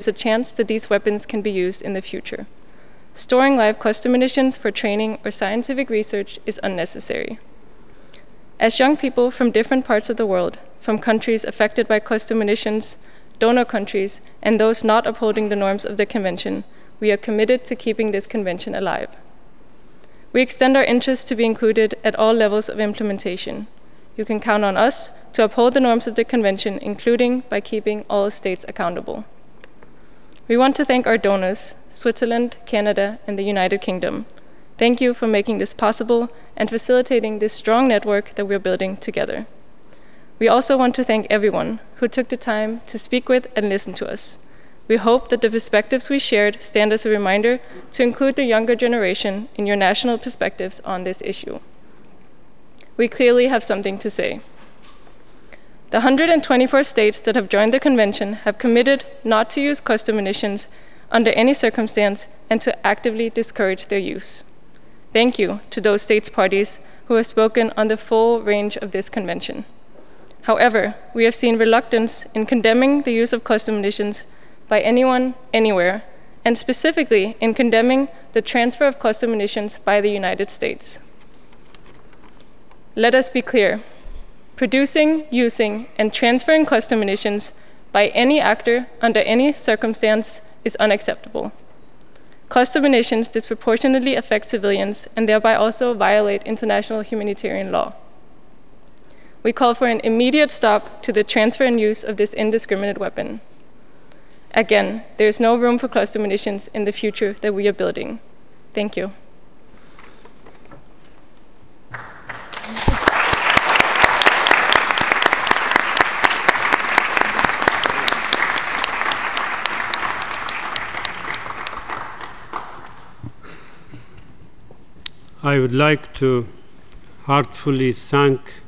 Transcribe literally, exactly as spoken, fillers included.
is a chance that these weapons can be used in the future. Storing live cluster munitions for training or scientific research is unnecessary. As young people from different parts of the world, from countries affected by cluster munitions, donor countries, and those not upholding the norms of the convention, we are committed to keeping this convention alive. We extend our interest to be included at all levels of implementation. You can count on us to uphold the norms of the convention, including by keeping all states accountable. We want to thank our donors, Switzerland, Canada, and the United Kingdom. Thank you for making this possible and facilitating this strong network that we're building together. We also want to thank everyone who took the time to speak with and listen to us. We hope that the perspectives we shared stand as a reminder to include the younger generation in your national perspectives on this issue. We clearly have something to say. The one hundred twenty-four states that have joined the convention have committed not to use cluster munitions under any circumstance and to actively discourage their use. Thank you to those states' parties who have spoken on the full range of this convention. However, we have seen reluctance in condemning the use of cluster munitions by anyone, anywhere, and specifically in condemning the transfer of cluster munitions by the United States. Let us be clear. Producing, using, and transferring cluster munitions by any actor under any circumstance is unacceptable. Cluster munitions disproportionately affect civilians and thereby also violate international humanitarian law. We call for an immediate stop to the transfer and use of this indiscriminate weapon. Again, there is no room for cluster munitions in the future that we are building. Thank you. I would like to heartfully thank